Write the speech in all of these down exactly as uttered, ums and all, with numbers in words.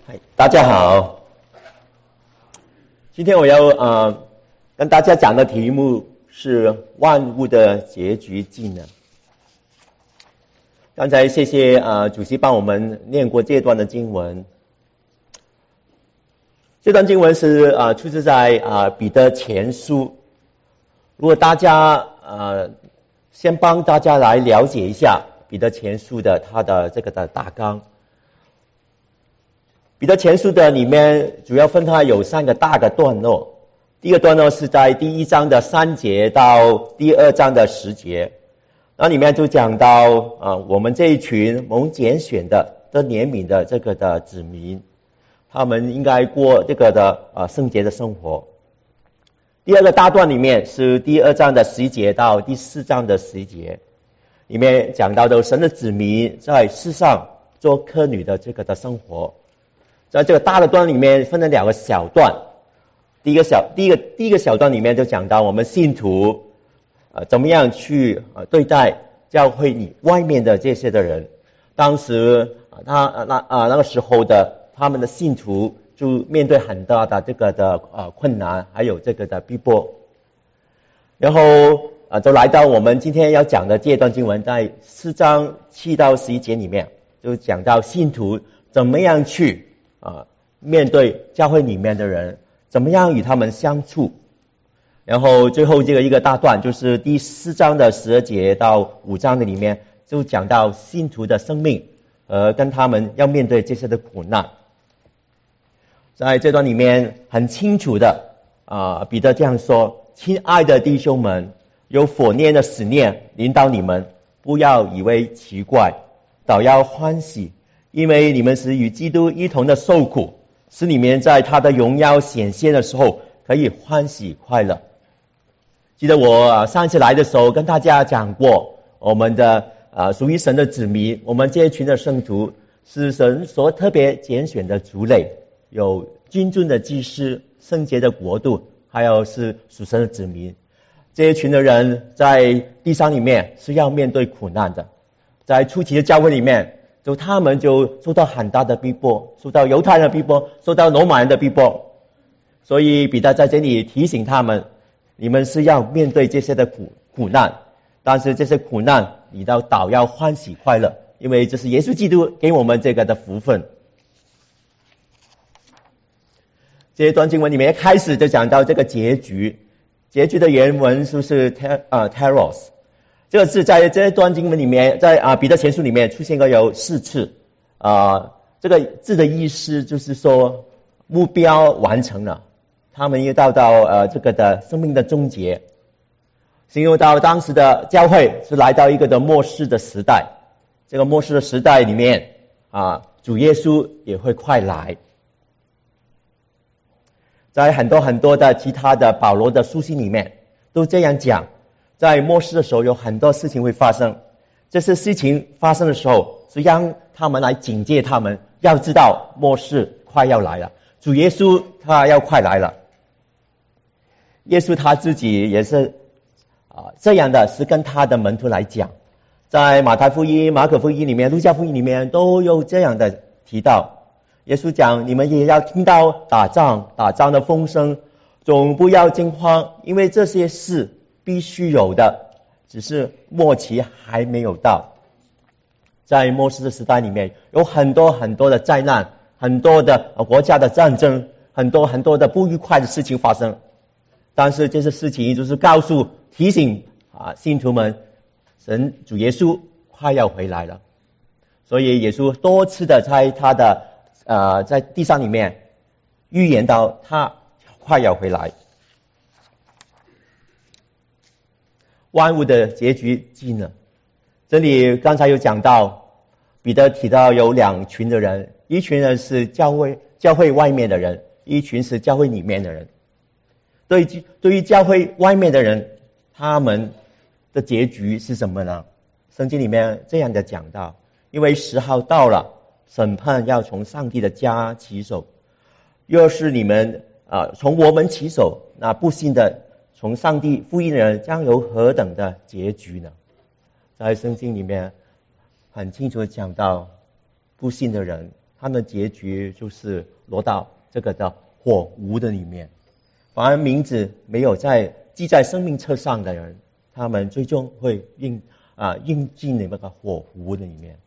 嗨，大家好。今天我要呃跟大家讲的题目是万物的结局纪呢。刚才谢谢呃主席帮我们念过这段的经文。这段经文是呃出自在呃彼得前书。如果大家呃先帮大家来了解一下彼得前书的它的这个的大纲。彼得前书的里面主要分开有三个大的段落。第一个段落是在第一章的三节到第二章的十节，那里面就讲到啊、呃，我们这一群蒙拣选的的怜悯的这个的子民，他们应该过这个的啊、呃、圣洁的生活。第二个大段里面是第二章的十一节到第四章的十一节，里面讲到的神的子民在世上做客旅的这个的生活。在这个大的段里面分了两个小段，第一个小第一个第一个小段里面就讲到我们信徒呃怎么样去呃对待教会里外面的这些的人。当时啊他那啊那个时候的他们的信徒就面对很大的这个的呃困难，还有这个的逼迫。然后啊就来到我们今天要讲的这段经文，在四章七到十一节里面就讲到信徒怎么样去啊，面对教会里面的人，怎么样与他们相处。然后最后这个一个大段就是第四章的十二节到五章的里面就讲到信徒的生命呃，跟他们要面对这些的苦难。在这段里面很清楚的啊，彼得这样说：亲爱的弟兄们，有火焰的思念临到你们，不要以为奇怪，倒要欢喜，因为你们是与基督一同的受苦，使你们在他的荣耀显现的时候可以欢喜快乐。记得我上一次来的时候跟大家讲过，我们的呃属于神的子民，我们这一群的圣徒是神所特别拣选的族类，有君尊的祭司，圣洁的国度，还有是属神的子民。这一群的人在地上里面是要面对苦难的，在初期的教会里面就他们就受到很大的逼迫，受到犹太人的逼迫，受到罗马人的逼迫。所以彼得在这里提醒他们，你们是要面对这些的苦苦难，但是这些苦难你要倒要欢喜快乐，因为这是耶稣基督给我们这个的福分。这一段经文里面一开始就讲到这个结局，结局的原文就是 ter 呃 teros。这个字在这段经文里面，在啊彼得前书里面出现过有四次啊。这个字的意思就是说目标完成了，他们又到到呃这个的生命的终结，形容到当时的教会是来到一个的末世的时代。这个末世的时代里面啊，主耶稣也会快来。在很多很多的其他的保罗的书信里面都这样讲。在末世的时候有很多事情会发生，这些事情发生的时候是让他们来警戒他们，要知道末世快要来了，主耶稣他要快来了。耶稣他自己也是啊这样的，是跟他的门徒来讲，在马太福音、马可福音里面、路加福音里面都有这样的提到。耶稣讲，你们也要听到打仗打仗的风声，总不要惊慌，因为这些事必须有的，只是末期还没有到。在末世的时代里面有很多很多的灾难，很多的国家的战争，很多很多的不愉快的事情发生。但是这些事情就是告诉提醒啊信徒们，神主耶稣快要回来了。所以耶稣多次的在他的呃在地上里面预言到他快要回来。万物的结局纪呢？这里刚才有讲到，彼得提到有两群的人，一群人是教会教会外面的人，一群是教会里面的人。对于对于教会外面的人，他们的结局是什么呢？圣经里面这样的讲到，因为时候到了，审判要从上帝的家起手。若是你们啊、呃、从我们起手，那不信的从上帝福音的人将有何等的结局呢？在圣经里面很清楚的讲到，不信的人他们的结局就是落到这个的火湖的里面。反而名字没有在记在生命册上的人，他们最终会应啊应进那个火湖的里面。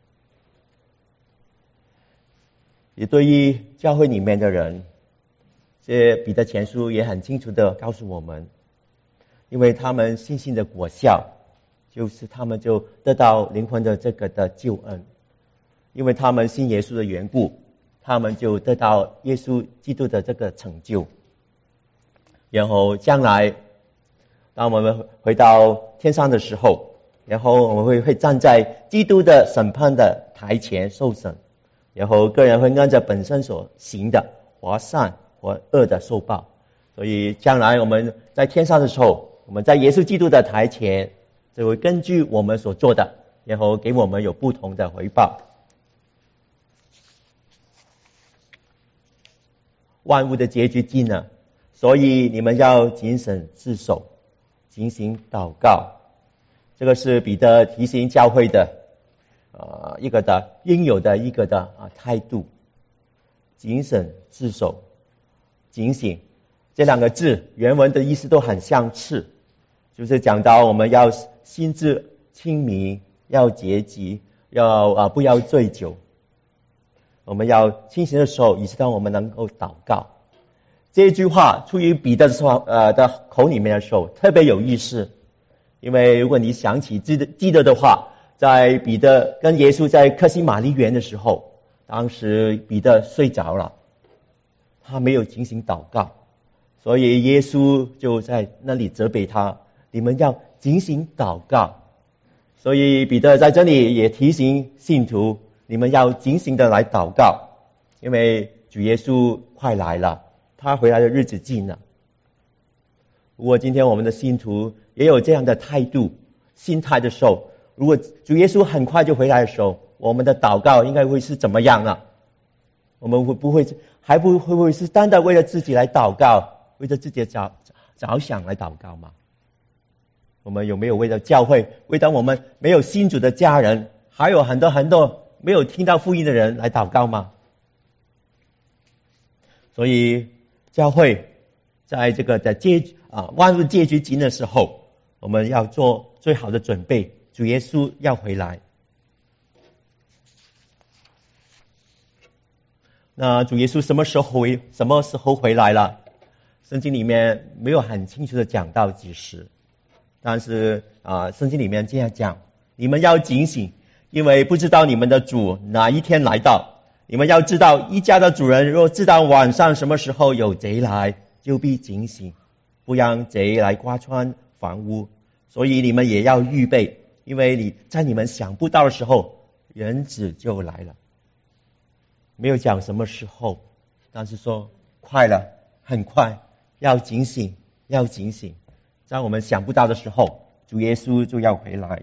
也对于教会里面的人，这彼得前书也很清楚的告诉我们，因为他们信心的果效，就是他们就得到灵魂的这个的救恩，因为他们信耶稣的缘故，他们就得到耶稣基督的这个成就。然后将来当我们回到天上的时候，然后我们会会站在基督的审判的台前受审，然后个人会按着本身所行的或善或恶的受报。所以将来我们在天上的时候，我们在耶稣基督的台前，就会根据我们所做的，然后给我们有不同的回报。万物的结局近了，所以你们要谨慎自守，警醒祷告。这个是彼得提醒教会的呃一个的应有的一个的啊态度。谨慎自守，警醒这两个字原文的意思都很相似，就是讲到我们要心智清明，要节己，要啊不要醉酒。我们要清醒的时候，以致到我们能够祷告。这一句话出于彼得的呃的口里面的时候特别有意思，因为如果你想起记得记得的话，在彼得跟耶稣在客西马尼园的时候，当时彼得睡着了，他没有警醒祷告，所以耶稣就在那里责备他，你们要警醒祷告。所以彼得在这里也提醒信徒，你们要警醒的来祷告，因为主耶稣快来了，他回来的日子近了。如果今天我们的信徒也有这样的态度心态的时候，如果主耶稣很快就回来的时候，我们的祷告应该会是怎么样呢？我们会不会还不会不会是单单为了自己来祷告，为了自己着着想来祷告吗？我们有没有为了教会，为了我们没有信主的家人，还有很多很多没有听到福音的人来祷告吗？所以教会在这个在结啊万物结局近的时候，我们要做最好的准备，主耶稣要回来。那主耶稣什么时候回什么时候回来了？圣经里面没有很清楚的讲到几时，但是啊圣经里面这样讲，你们要警醒，因为不知道你们的主哪一天来到。你们要知道，一家的主人若知道晚上什么时候有贼来，就必警醒，不让贼来刮穿房屋。所以你们也要预备，因为你在你们想不到的时候，人子就来了。没有讲什么时候，但是说快了，很快，要警醒，要警醒，在我们想不到的时候，主耶稣就要回来。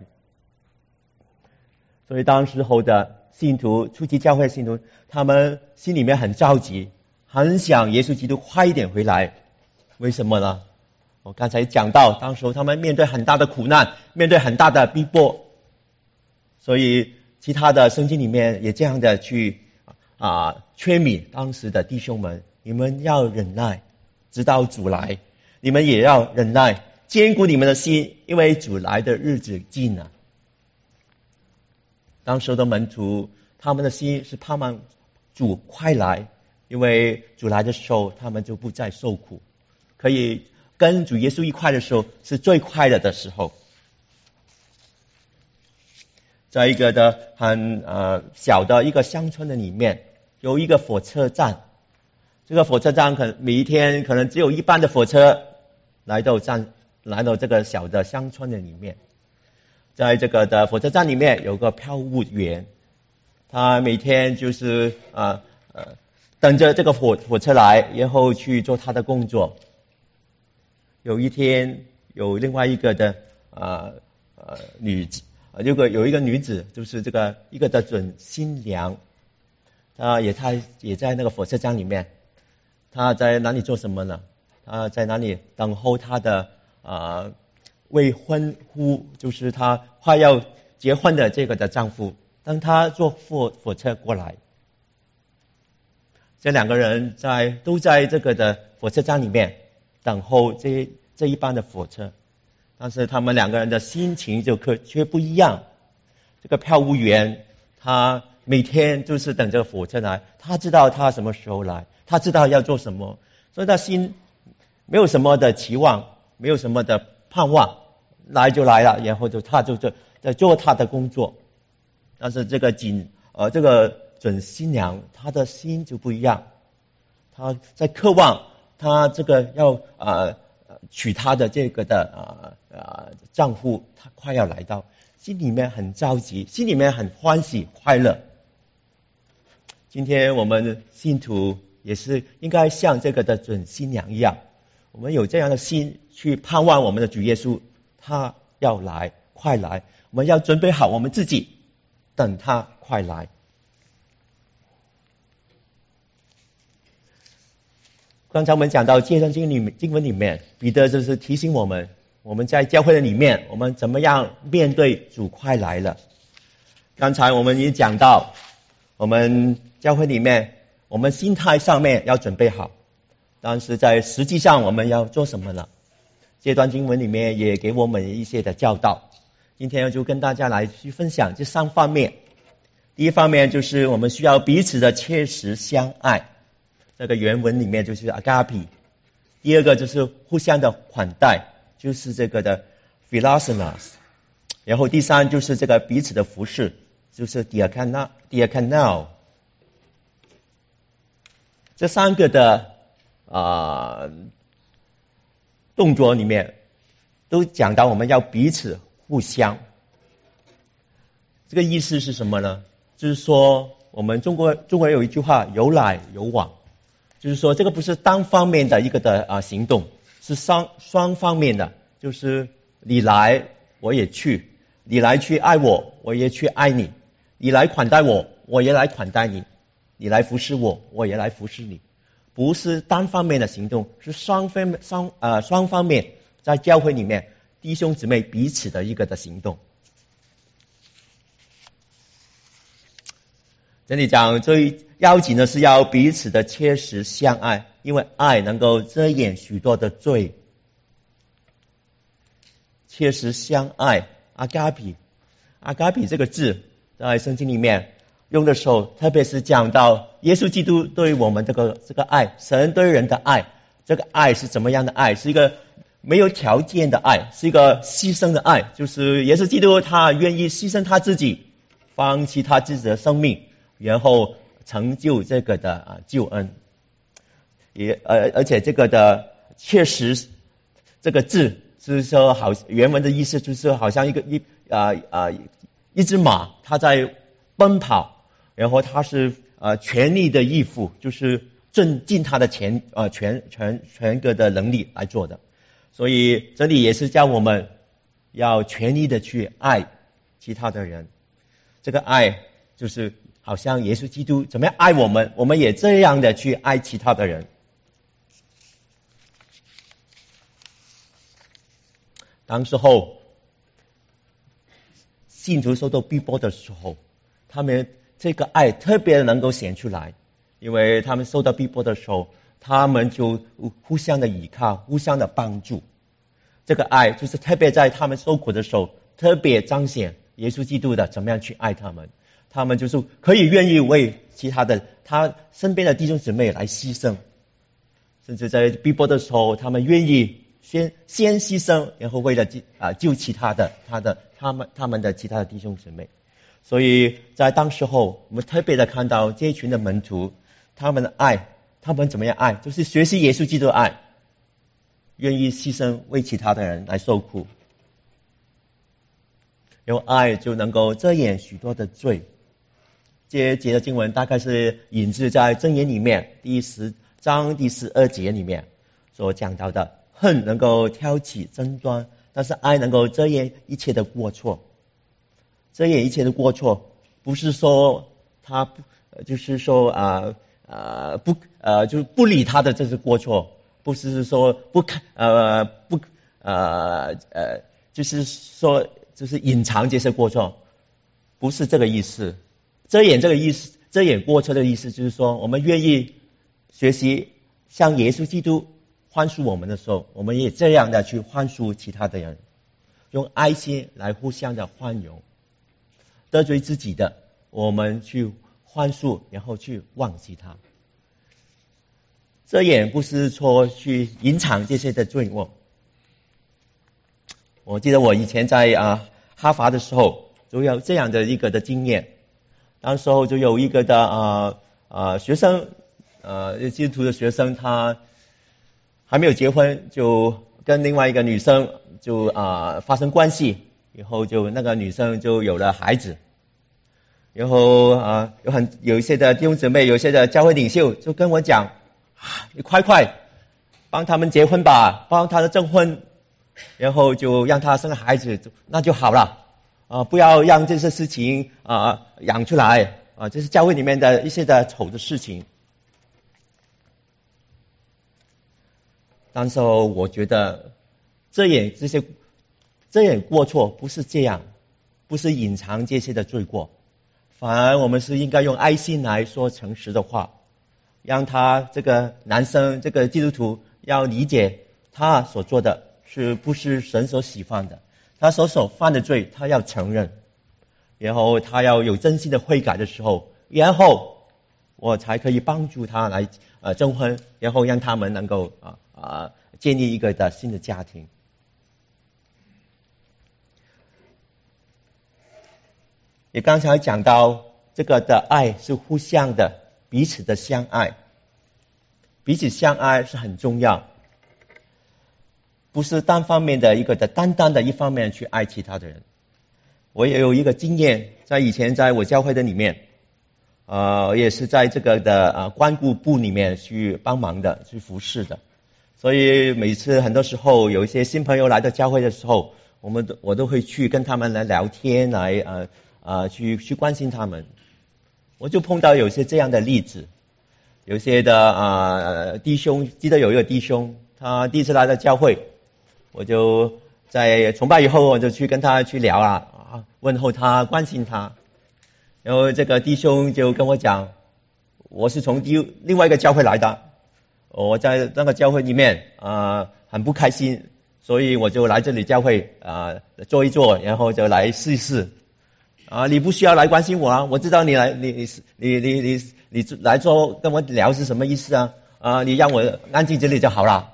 所以当时候的信徒，初期教会的信徒，他们心里面很着急，很想耶稣基督快一点回来。为什么呢？我刚才讲到，当时候他们面对很大的苦难，面对很大的逼迫，所以其他的圣经里面也这样的去啊劝勉当时的弟兄们，你们要忍耐，直到主来；你们也要忍耐，坚固你们的心，因为主来的日子近了。当时的门徒，他们的心是盼望主快来，因为主来的时候，他们就不再受苦，可以跟主耶稣一块的时候，是最快乐的时候。在一个的很呃小的一个乡村的里面，有一个火车站，这个火车站可能每一天可能只有一班的火车来到站，来到这个小的乡村的里面。在这个的火车站里面有个票务员，他每天就是呃呃等着这个火火车来，然后去做他的工作。有一天有另外一个的呃呃女子，有个有一个女子，就是这个一个的准新娘，她也她也在那个火车站里面，她在哪里做什么呢？她在哪里等候她的啊。呃未婚夫，就是她快要结婚的这个的丈夫，当他坐火火车过来， 这两个人在都在这个的火车站里面等候这这一班的火车，但是他们两个人的心情就可却不一样。这个票务员他每天就是等这个火车来，他知道他什么时候来，他知道要做什么，所以他心没有什么的期望，没有什么的盼望，来就来了，然后就他就在在做他的工作。但是这个锦呃这个准新娘，她的心就不一样，她在渴望她这个要呃娶她的这个的呃呃丈夫，他快要来到，心里面很着急，心里面很欢喜快乐。今天我们信徒也是应该像这个的准新娘一样，我们有这样的心去盼望我们的主耶稣，他要来，快来，我们要准备好我们自己，等他快来。刚才我们讲到这段经里经文里面，彼得就是提醒我们，我们在教会的里面，我们怎么样面对主快来了。刚才我们也讲到，我们教会里面，我们心态上面要准备好，但是在实际上我们要做什么呢？这段经文里面也给我们一些的教导，今天就跟大家来去分享这三方面。第一方面就是我们需要彼此的切实相爱，这个原文里面就是 agape。 第二个就是互相的款待，就是这个的 philoxenos。 然后第三就是这个彼此的服侍，就是 diakonia diakonao。 这三个的啊、呃、动作里面都讲到我们要彼此互相。这个意思是什么呢？就是说我们中国中国有一句话，有来有往，就是说这个不是单方面的一个的啊行动，是双双方面的，就是你来我也去，你来去爱我，我也去爱你，你来款待我，我也来款待你，你来服侍我，我也来服侍你。不是单方面的行动，是双方双呃双方面，在教会里面弟兄姊妹彼此的一个的行动。这里讲最要紧的是要彼此的切实相爱，因为爱能够遮掩许多的罪。切实相爱 agape agape 这个字在圣经里面用的时候，特别是讲到耶稣基督对我们这个这个爱，神对人的爱，这个爱是怎么样的爱？是一个没有条件的爱，是一个牺牲的爱，就是耶稣基督他愿意牺牲他自己，放弃他自己的生命，然后成就这个的啊救恩。也而而且这个的确实这个字是说好，原文的意思就是好像一个一啊啊一只马，它在奔跑，然后他是呃全力的以赴，就是尽尽他的全呃全全全个的能力来做的。所以这里也是教我们要全力的去爱其他的人。这个爱就是好像耶稣基督怎么样爱我们，我们也这样的去爱其他的人。当时候信徒受到逼迫的时候，他们这个爱特别能够显出来，因为他们受到逼迫的时候，他们就互相的依靠，互相的帮助。这个爱就是特别在他们受苦的时候，特别彰显耶稣基督的怎么样去爱他们。他们就是可以愿意为其他的他身边的弟兄姊妹来牺牲，甚至在逼迫的时候，他们愿意先先牺牲，然后为了啊救其他的他的他们他们的其他的弟兄姊妹。所以在当时候，我们特别的看到这一群的门徒，他们的爱，他们怎么样爱，就是学习耶稣基督的爱，愿意牺牲为其他的人来受苦，有爱就能够遮掩许多的罪。这一节的经文大概是引自在箴言里面第十章第十二节里面所讲到的，恨能够挑起争端，但是爱能够遮掩一切的过错。遮掩一切的过错，不是说他不，就是说啊啊、呃、不呃就是不理他的这是过错，不是说不看呃不呃呃就是说就是隐藏这些过错，不是这个意思。遮掩这个意思，遮掩过错的意思就是说，我们愿意学习像耶稣基督宽恕我们的时候，我们也这样的去宽恕其他的人，用爱心来互相的宽容。得罪自己的，我们去宽恕，然后去忘记他。这也不是说去隐藏这些的罪恶。我记得我以前在啊哈佛的时候，就有这样的一个的经验。当时候就有一个的啊啊学生，呃基督徒的学生，他还没有结婚，就跟另外一个女生就啊发生关系，以后就那个女生就有了孩子。然后啊有很有一些的弟兄姊妹，有一些的教会领袖就跟我讲，啊你快快帮他们结婚吧，帮他的证婚，然后就让他生孩子，那就好了啊！不要让这些事情啊养出来啊！这是教会里面的一些的丑的事情。但是我觉得这也这些这也过错不是这样，不是隐藏这些的罪过，反而我们是应该用爱心来说诚实的话，让他这个男生这个基督徒要理解他所做的是不是神所喜欢的，他所所犯的罪他要承认，然后他要有真心的悔改的时候，然后我才可以帮助他来呃证婚，然后让他们能够啊啊建立一个的新的家庭。你刚才讲到这个的爱是互相的，彼此的相爱，彼此相爱是很重要，不是单方面的一个的单单的一方面去爱其他的人。我也有一个经验，在以前在我教会的里面，呃，也是在这个的呃关顾部里面去帮忙的，去服侍的。所以每次很多时候有一些新朋友来到教会的时候，我们都我都会去跟他们来聊天，来呃呃去去关心他们。我就碰到有些这样的例子，有些的啊、呃、弟兄，记得有一个弟兄，他第一次来到教会，我就在崇拜以后，我就去跟他去聊啊，啊问候他，关心他。然后这个弟兄就跟我讲，我是从第另外一个教会来的，我在那个教会里面啊、呃、很不开心，所以我就来这里教会啊、呃、坐一坐，然后就来试一试。啊，你不需要来关心我啊！我知道你来，你你你你你你来做跟我聊是什么意思啊？啊，你让我安静这里就好了。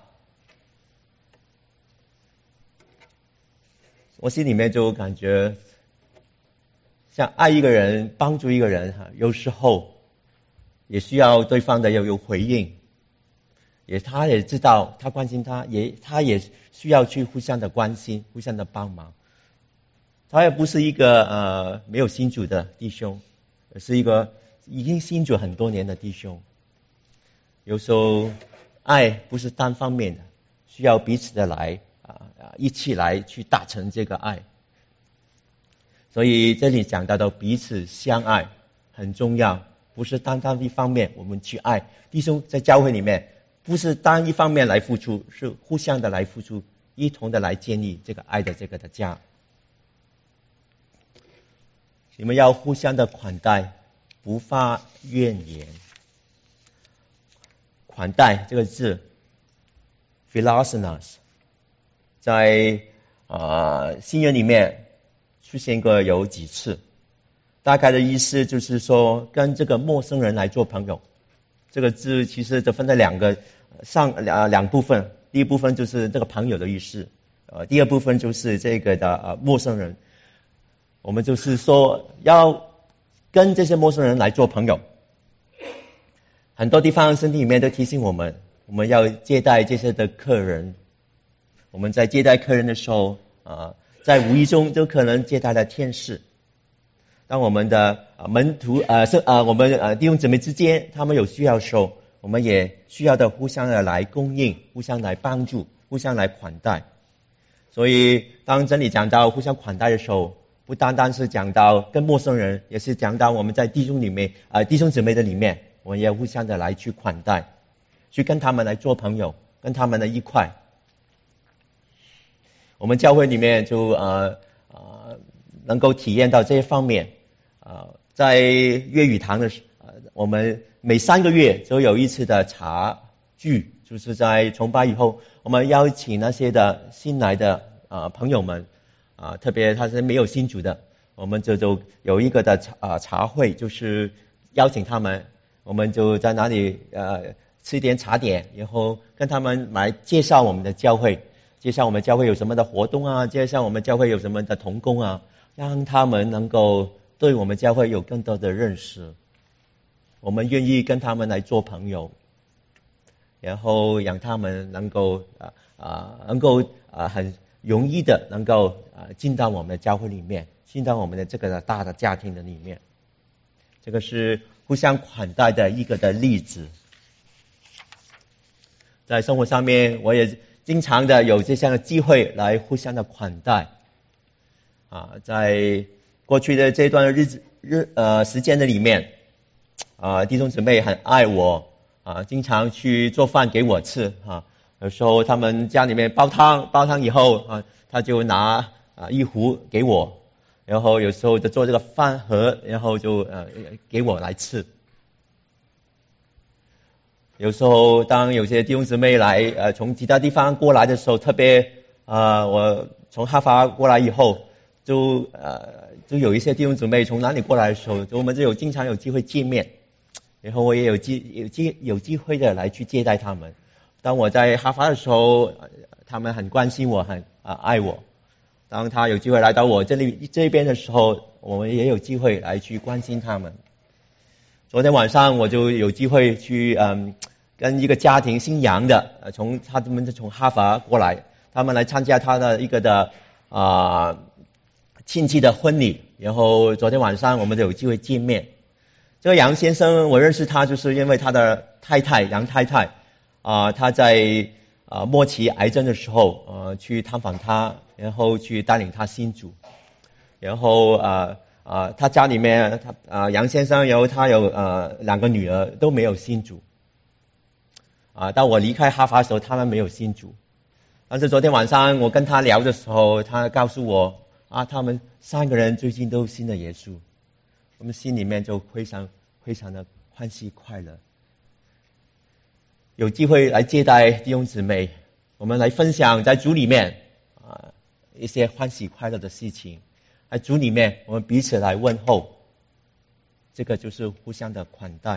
我心里面就感觉，像爱一个人、帮助一个人哈，有时候也需要对方的要有回应，也他也知道他关心他，也他也需要去互相的关心、互相的帮忙。他也不是一个呃没有信主的弟兄，而是一个已经信主很多年的弟兄。有时候爱不是单方面的，需要彼此的来啊、呃、一起来去达成这个爱。所以这里讲到的彼此相爱很重要，不是单单一方面我们去爱弟兄。在教会里面不是单一方面来付出，是互相的来付出，一同的来建立这个爱的这个的家。你们要互相的款待，不发怨言。款待这个字 philoxenos 在呃新约里面出现过有几次，大概的意思就是说跟这个陌生人来做朋友。这个字其实就分在两个上呃两部分，第一部分就是这个朋友的意思，呃第二部分就是这个的呃陌生人。我们就是说要跟这些陌生人来做朋友。很多地方圣经里面都提醒我们，我们要接待这些的客人。我们在接待客人的时候啊，在无意中就可能接待了天使。当我们的门徒呃是呃我们呃弟兄姊妹之间他们有需要的时候，我们也需要的互相的来供应，互相来帮助，互相来款待。所以当真理讲到互相款待的时候，不单单是讲到跟陌生人，也是讲到我们在弟兄里面啊、呃、弟兄姊妹的里面，我们也互相的来去款待，去跟他们来做朋友，跟他们的一块。我们教会里面就呃呃能够体验到这些方面。呃在粤语堂的时呃我们每三个月就有一次的茶聚，就是在崇拜以后，我们邀请那些的新来的啊朋友们啊，特别他是没有信主的，我们就就有一个的茶啊茶会，就是邀请他们，我们就在那里呃吃一点茶点，然后跟他们来介绍我们的教会，介绍我们教会有什么的活动啊，介绍我们教会有什么的同工啊，让他们能够对我们教会有更多的认识。我们愿意跟他们来做朋友，然后让他们能够啊啊能够啊很容易的能够啊进到我们的教会里面，进到我们的这个大的家庭的里面。这个是互相款待的一个的例子。在生活上面，我也经常的有这样的机会来互相的款待。啊，在过去的这段日子日呃时间的里面。啊，弟兄姊妹很爱我啊，经常去做饭给我吃啊。有时候他们家里面煲汤，煲汤以后啊，他就拿啊一壶给我，然后有时候就做这个饭盒，然后就呃给我来吃。有时候当有些弟兄姊妹来呃从其他地方过来的时候，特别啊我从哈佛过来以后，就呃就有一些弟兄姊妹从哪里过来的时候，就我们就有经常有机会见面。然后我也有机有机有机会的来去接待他们。当我在哈佛的时候，他们很关心我，很啊爱我。当他有机会来到我这里这边的时候，我们也有机会来去关心他们。昨天晚上我就有机会去嗯跟一个家庭姓杨的，呃从他们是从哈佛过来，他们来参加他的一个的啊亲戚的婚礼。然后昨天晚上我们就有机会见面。这个杨先生，我认识他就是因为他的太太杨太太啊、呃，他在啊、呃、末期癌症的时候，呃去探访他，然后去带领他信主，然后啊啊、呃呃、他家里面他啊、呃、杨先生有他有呃两个女儿都没有信主啊、呃，当我离开哈佛的时候，他们没有信主，但是昨天晚上我跟他聊的时候，他告诉我啊，他们三个人最近都信了耶稣。我们心里面就非常非常的欢喜快乐，有机会来接待弟兄姊妹，我们来分享在主里面啊一些欢喜快乐的事情，在主里面我们彼此来问候，这个就是互相的款待，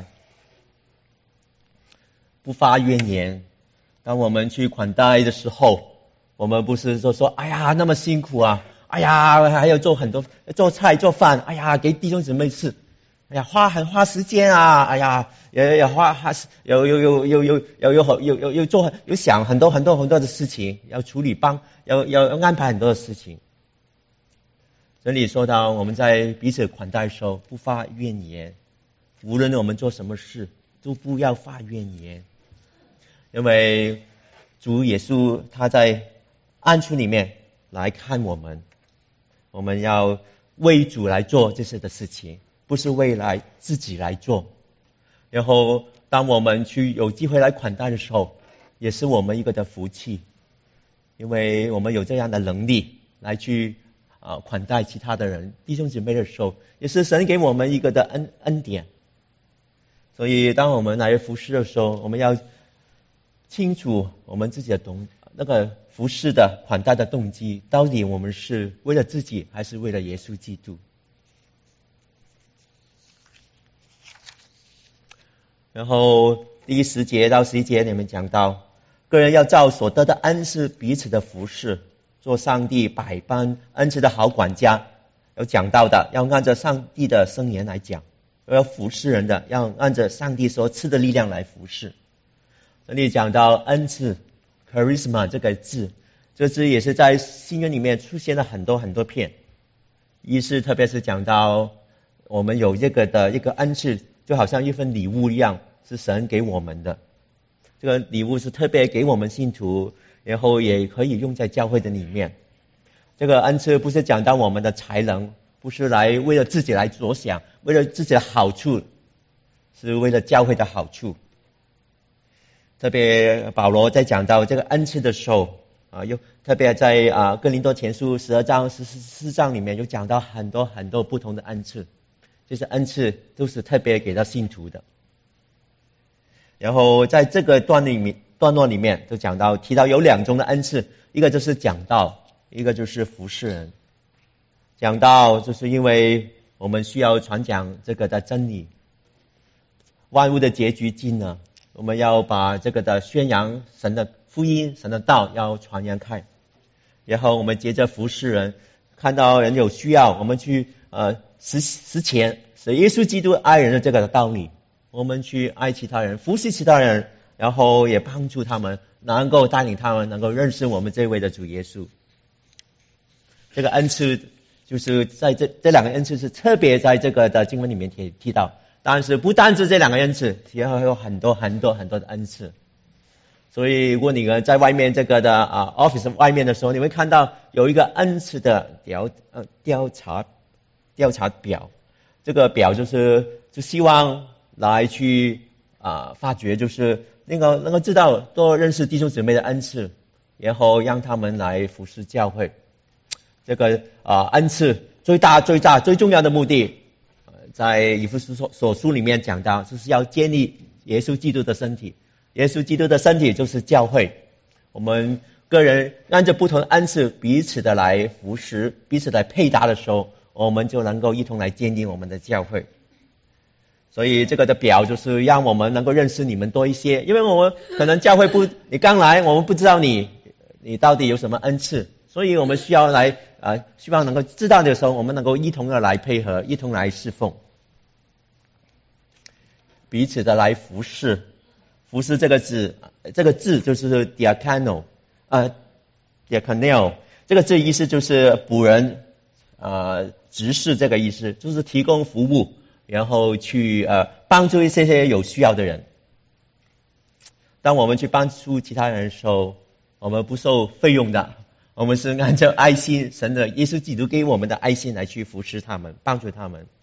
不发怨言。当我们去款待的时候，我们不是说说哎呀那么辛苦啊，哎呀，还要做很多做菜做饭，哎呀，给弟兄姊妹吃，哎呀，花很花时间啊，哎呀，也也花还是有有有有有有有有有有做有想很多很多很多的事情要处理，帮要要安排很多的事情。这里说到我们在彼此款待的时候，不发怨言，无论我们做什么事，都不要发怨言，因为主耶稣他在暗处里面来看我们。我们要为主来做这些的事情，不是为来自己来做。然后当我们去有机会来款待的时候，也是我们一个的福气，因为我们有这样的能力来去啊、呃、款待其他的人弟兄姐妹的时候，也是神给我们一个的恩恩典。所以当我们来服侍的时候，我们要清楚我们自己的懂那个服侍的款待的动机，到底我们是为了自己还是为了耶稣基督。然后第十节到十一节里面讲到，个人要照所得的恩赐彼此的服侍，做上帝百般恩赐的好管家。有讲到的要按照上帝的圣言来讲，要服侍人的要按照上帝所赐的力量来服侍。这里讲到恩赐 charisma 这个字，这字也是在新约里面出现了很多很多片。一是特别是讲到我们有这个的一个恩赐，就好像一份礼物一样，是神给我们的。这个礼物是特别给我们信徒，然后也可以用在教会的里面。这个恩赐不是讲到我们的才能，不是来为了自己来着想，为了自己的好处，是为了教会的好处。特别保罗在讲到这个恩赐的时候啊，又特别在啊哥林多前书十二章十四章里面有讲到很多很多不同的恩赐，这些恩赐都是特别给到信徒的。 然后在这个段里面段落里面就讲到提到有两种的恩赐，一个就是讲道，一个就是服侍人。讲道就是因为我们需要传讲这个的真理，万物的结局近了，我们要把这个的宣扬神的福音，神的道要传扬开。然后我们接着服侍人，看到人有需要，我们去呃实实践使耶稣基督爱人的这个道理，我们去爱其他人，服侍其他人，然后也帮助他们，能够带领他们能够认识我们这位的主耶稣。这个恩赐就是在这这两个恩赐是特别在这个的经文里面提提到，但是不单是这两个恩赐，也还有很多很多很多的恩赐。所以如果你们在外面这个的啊 office 外面的时候，你会看到有一个恩赐的调呃调查调查表，这个表就是就希望来去啊发掘，就是那个能够知道多认识弟兄姊妹的恩赐，然后让他们来服侍教会。这个啊恩赐最大最大最重要的目的，在以弗所所书里面讲到，就是要建立耶稣基督的身体。耶稣基督的身体就是教会，我们个人按着不同的恩赐彼此的来服侍，彼此来配搭的时候，我们就能够一同来建立我们的教会。所以这个的表就是让我们能够认识你们多一些，因为我们可能教会不，你刚来，我们不知道你你到底有什么恩赐，所以我们需要来啊、呃，希望能够知道的时候，我们能够一同的来配合，一同来侍奉，彼此的来服侍。服侍这个字，这个字就是 diakono， 呃 diakoneo， 这个字意思就是仆人，呃执事这个意思，就是提供服务，然后去呃帮助一些些有需要的人。当我们去帮助其他人的时候，我们不收费用的，我们是按照爱心，神的耶稣基督给我们的爱心来去服侍他们，帮助他们。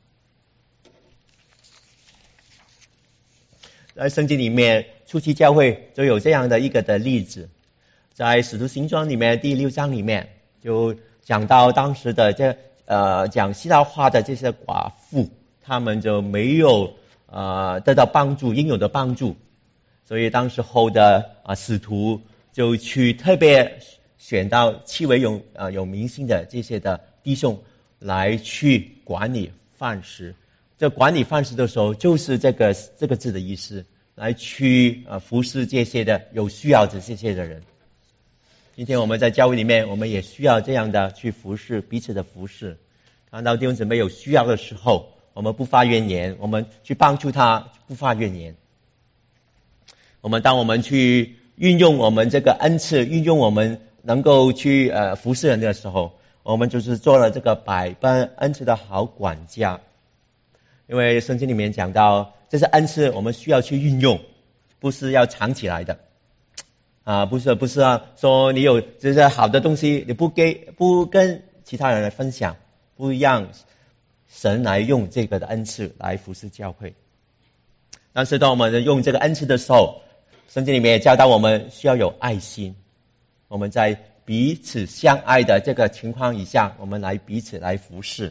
在圣经里面，初期教会就有这样的一个的例子，在使徒行传里面第六章里面就讲到当时的这呃讲希腊话的这些寡妇，他们就没有呃得到帮助，应有的帮助，所以当时候的啊、呃、使徒就去特别选到七位有呃有明星的这些的弟兄来去管理饭食。这管理饭食的时候，就是这个这个字的意思，来去呃服侍这些的有需要的这些的人。今天我们在教会里面，我们也需要这样的去服侍彼此的服侍。看到弟兄姊妹有需要的时候，我们不发怨言，我们去帮助他，不发怨言。我们当我们去运用我们这个恩赐，运用我们能够去呃服侍人的时候，我们就是做了这个百般恩赐的好管家。因为圣经里面讲到，这是恩赐，我们需要去运用，不是要藏起来的啊，不是不是啊，说你有这些好的东西，你不给不跟其他人来分享，不让神来用这个的恩赐来服侍教会。但是当我们用这个恩赐的时候，圣经里面也教导我们需要有爱心，我们在彼此相爱的这个情况以下，我们来彼此来服侍。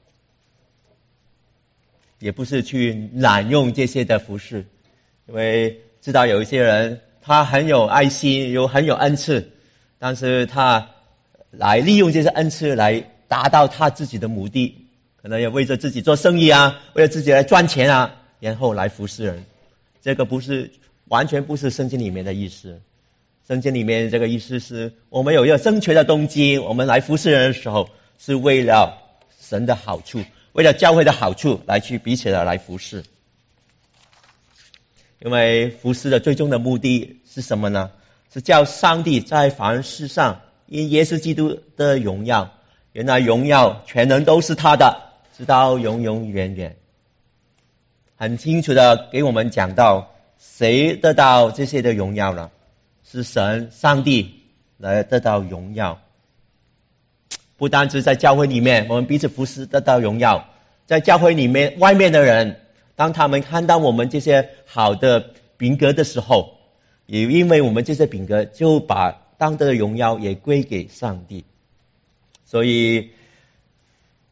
也不是去滥用这些的服侍，因为知道有一些人他很有爱心，有很有恩赐，但是他来利用这些恩赐来达到他自己的目的，可能也为着自己做生意啊，为了自己来赚钱啊，然后来服侍人。这个不是完全不是圣经里面的意思。圣经里面这个意思是我们有一个正确的动机，我们来服侍人的时候是为了神的好处，为了教会的好处来去彼此的来服侍。因为服侍的最终的目的是什么呢？是叫上帝在凡事上因耶稣基督的荣耀，原来荣耀全能都是他的，直到永永远远。很清楚的给我们讲到，谁得到这些的荣耀呢？是神上帝来得到荣耀。不单是在教会里面，我们彼此服侍得到荣耀，在教会里面外面的人，当他们看到我们这些好的品格的时候，也因为我们这些品格，就把当得的荣耀也归给上帝。所以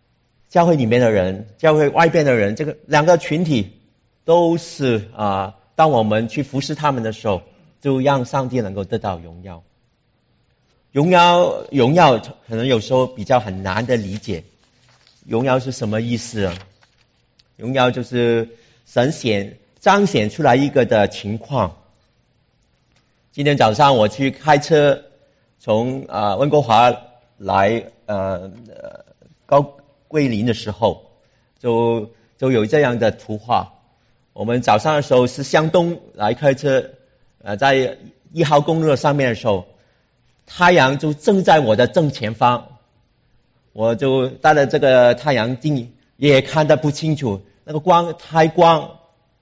教会里面的人，教会外边的人，这个两个群体都是啊、呃， 当我们去服侍他们的时候，就让上帝能够得到荣耀。荣耀，荣耀可能有时候比较很难的理解。荣耀是什么意思啊？荣耀就是神显彰显出来一个的情况。今天早上我去开车从啊、呃、温哥华来呃高桂林的时候，就就有这样的图画。我们早上的时候是向东来开车，呃在一号公路上面的时候，太阳就正在我的正前方，我就带着这个太阳镜也看得不清楚，那个光太光。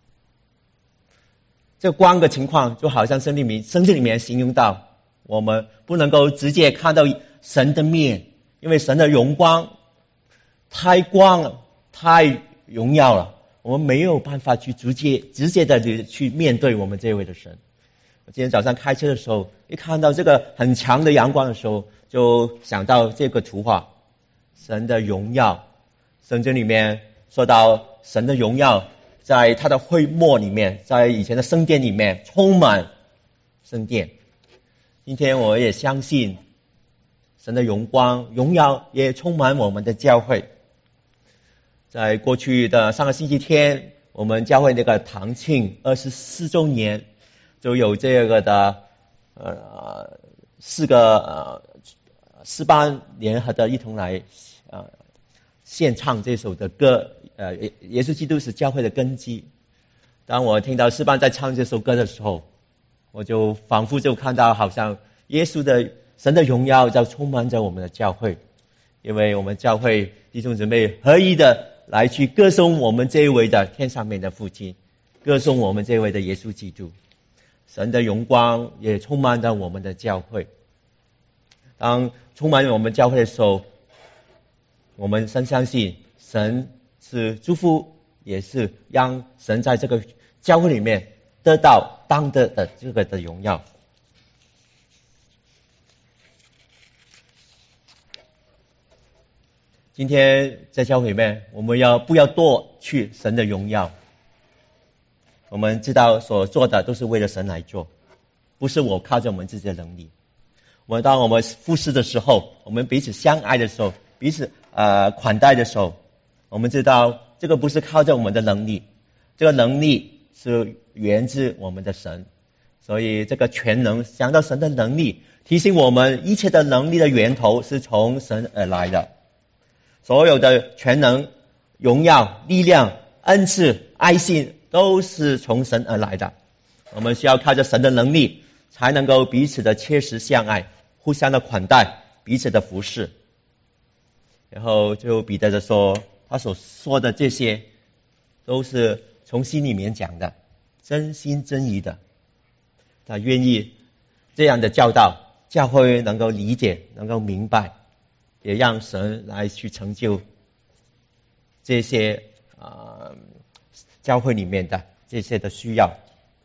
这个光的情况就好像圣经里面圣经里面形容到，我们不能够直接看到神的面，因为神的荣光太光了，太荣耀了，我们没有办法去直接直接的去面对我们这位的神。我今天早上开车的时候，一看到这个很强的阳光的时候，就想到这个图画，神的荣耀。圣经里面说到神的荣耀在他的会幕里面，在以前的圣殿里面充满圣殿。今天我也相信神的荣光荣耀也充满我们的教会。在过去的上个星期天，我们教会那个堂庆二十四周年，就有这个的呃四个呃诗班联合的一同来呃献唱这首的歌。呃，耶稣基督是教会的根基。当我听到诗班在唱这首歌的时候，我就仿佛就看到好像耶稣的神的荣耀就充满着我们的教会，因为我们教会弟兄姊妹合一的来去歌颂我们这一位的天上面的父亲，歌颂我们这一位的耶稣基督。神的荣光也充满着我们的教会。当充满我们教会的时候，我们深相信神是祝福，也是让神在这个教会里面得到当得的这个的荣耀。今天在教会里面，我们要不要夺去神的荣耀？我们知道所做的都是为了神来做，不是我靠着我们自己的能力。我们当我们服侍的时候，我们彼此相爱的时候，彼此呃款待的时候，我们知道这个不是靠着我们的能力，这个能力是源自我们的神。所以这个全能，想到神的能力，提醒我们一切的能力的源头是从神而来的。所有的全能、荣耀、力量、恩赐、爱心都是从神而来的。我们需要靠着神的能力，才能够彼此的切实相爱，互相的款待，彼此的服侍。然后就彼得的说，他所说的这些都是从心里面讲的，真心真意的。他愿意这样的教导，教会能够理解，能够明白，也让神来去成就这些啊、呃、教会里面的这些的需要。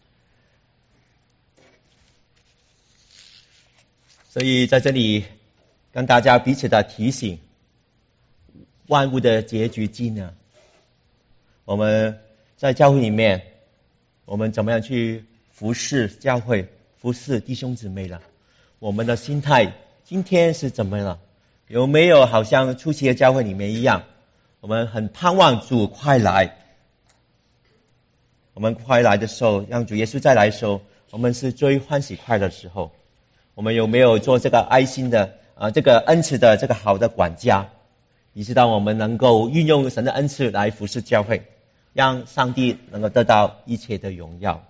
所以在这里跟大家彼此的提醒，万物的结局近了。我们在教会里面，我们怎么样去服侍教会，服侍弟兄姊妹了？我们的心态今天是怎么了？有没有好像初期的教会里面一样，我们很盼望主快来，我们快来的时候，让主耶稣再来的时候，我们是最欢喜快乐的时候。我们有没有做这个爱心的啊、呃，这个恩赐的这个好的管家，以致到我们能够运用神的恩赐来服侍教会，让上帝能够得到一切的荣耀。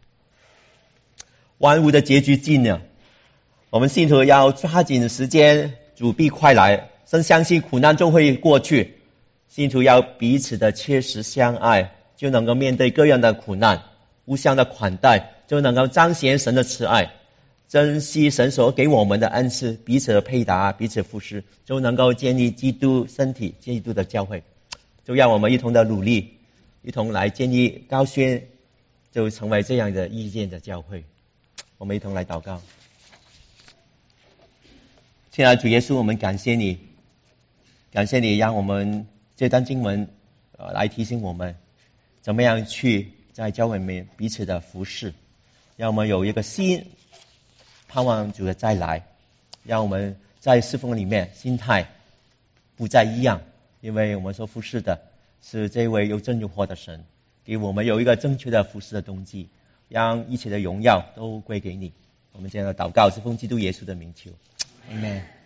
万物的结局近了，我们信徒要抓紧时间，主必快来，真相信苦难终会过去。信徒要彼此的切实相爱，就能够面对各样的苦难，互相的款待，就能够彰显神的慈爱，珍惜神所给我们的恩赐，彼此的配搭，彼此服侍，就能够建立基督身体，基督的教会。就让我们一同的努力，一同来建立高宣，就成为这样的意见的教会。我们一同来祷告。亲爱的主耶稣，我们感谢你，感谢你让我们这段经文呃来提醒我们怎么样去在教会里面彼此的服侍，让我们有一个心盼望主的再来，让我们在侍奉里面心态不再一样，因为我们所服侍的是这位有真有活的神，给我们有一个正确的服侍的动机，让一切的荣耀都归给你。我们这样的祷告是奉基督耶稣的名求，阿们。